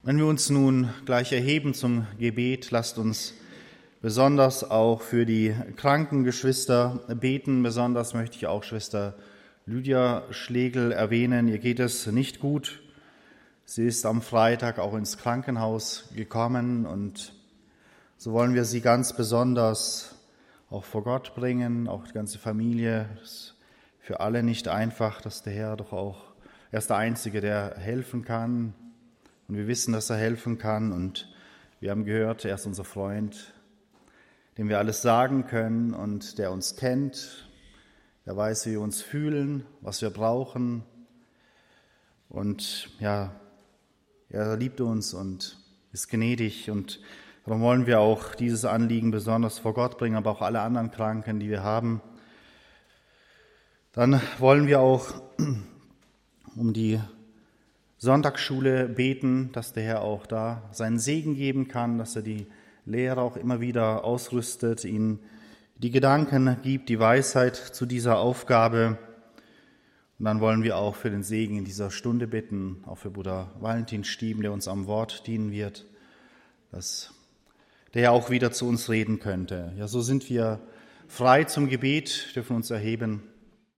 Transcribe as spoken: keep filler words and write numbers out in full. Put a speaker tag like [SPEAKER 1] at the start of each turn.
[SPEAKER 1] Wenn wir uns nun gleich erheben zum Gebet, lasst uns besonders auch für die kranken Geschwister beten. Besonders möchte ich auch Schwester Lydia Schlegel erwähnen. Ihr geht es nicht gut. Sie ist am Freitag auch ins Krankenhaus gekommen und so wollen wir sie ganz besonders auch vor Gott bringen, auch die ganze Familie. Das ist für alle nicht einfach, dass der Herr doch auch, er ist der Einzige, der helfen kann. Und wir wissen, dass er helfen kann und wir haben gehört, er ist unser Freund, dem wir alles sagen können und der uns kennt. Er weiß, wie wir uns fühlen, was wir brauchen. Und ja, er liebt uns und ist gnädig. Und darum wollen wir auch dieses Anliegen besonders vor Gott bringen, aber auch alle anderen Kranken, die wir haben. Dann wollen wir auch um die Sonntagsschule beten, dass der Herr auch da seinen Segen geben kann, dass er die Lehrer auch immer wieder ausrüstet, ihnen die Gedanken gibt, die Weisheit zu dieser Aufgabe. Und dann wollen wir auch für den Segen in dieser Stunde bitten, auch für Bruder Valentin Stieben, der uns am Wort dienen wird, dass der Herr auch wieder zu uns reden könnte. Ja, so sind wir frei zum Gebet, dürfen uns erheben.